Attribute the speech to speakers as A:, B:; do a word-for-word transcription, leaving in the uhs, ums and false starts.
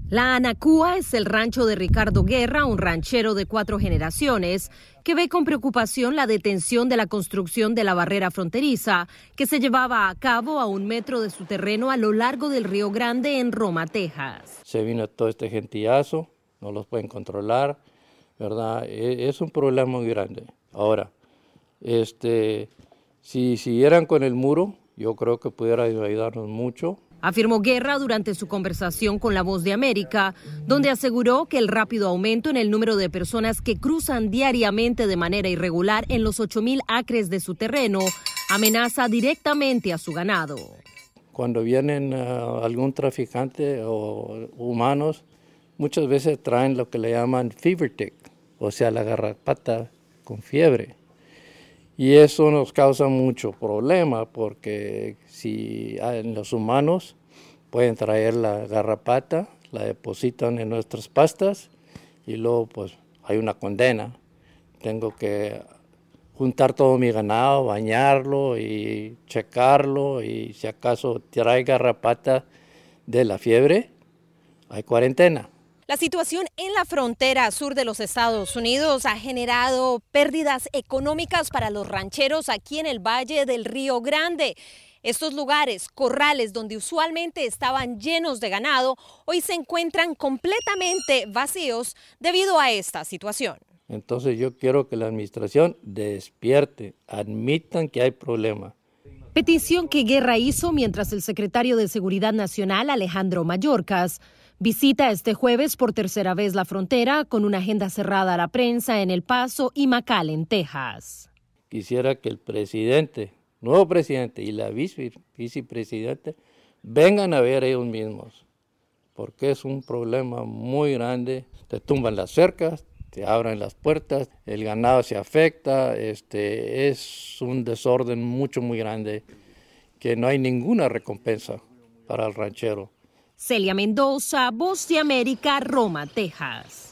A: La Anacúa es el rancho de Ricardo Guerra, un ranchero de cuatro generaciones, que ve con preocupación la detención de la construcción de la barrera fronteriza que se llevaba a cabo a un metro de su terreno a lo largo del Río Grande en Roma, Texas.
B: Se vino todo este gentillazo, no los pueden controlar, ¿verdad? Es un problema muy grande. Ahora, este, si siguieran con el muro, yo creo que pudiera ayudarnos mucho.
A: Afirmó Guerra durante su conversación con La Voz de América, donde aseguró que el rápido aumento en el número de personas que cruzan diariamente de manera irregular en los ocho mil acres de su terreno amenaza directamente a su ganado.
B: Cuando vienen uh, algún traficante o humanos, muchas veces traen lo que le llaman fever tick, o sea, la garrapata con fiebre. Y eso nos causa mucho problema porque si en los humanos pueden traer la garrapata, la depositan en nuestras pastas y luego pues hay una condena. Tengo que juntar todo mi ganado, bañarlo y checarlo y si acaso trae garrapata de la fiebre, hay cuarentena.
A: La situación en la frontera sur de los Estados Unidos ha generado pérdidas económicas para los rancheros aquí en el Valle del Río Grande. Estos lugares, corrales donde usualmente estaban llenos de ganado, hoy se encuentran completamente vacíos debido a esta situación.
B: Entonces yo quiero que la administración despierte, admitan que hay problema.
A: Petición que Guerra hizo mientras el secretario de Seguridad Nacional, Alejandro Mayorkas, visita este jueves por tercera vez la frontera con una agenda cerrada a la prensa en El Paso y McAllen, Texas.
B: Quisiera que el presidente, nuevo presidente y la vice, vicepresidente vengan a ver ellos mismos, porque es un problema muy grande. Te tumban las cercas, te abren las puertas, el ganado se afecta, este, es un desorden mucho, muy grande, que no hay ninguna recompensa para el ranchero.
A: Celia Mendoza, Voz de América, Roma, Texas.